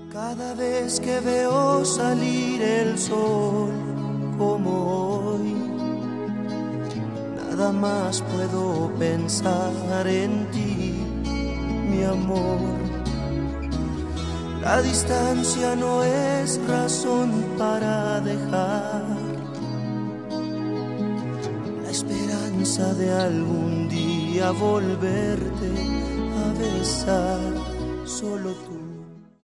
Cada vez que veo salir el sol como hoy, nada más puedo pensar en ti, mi amor. La distancia no es razón para dejar la esperanza de algún día volverte a besar, solo tú.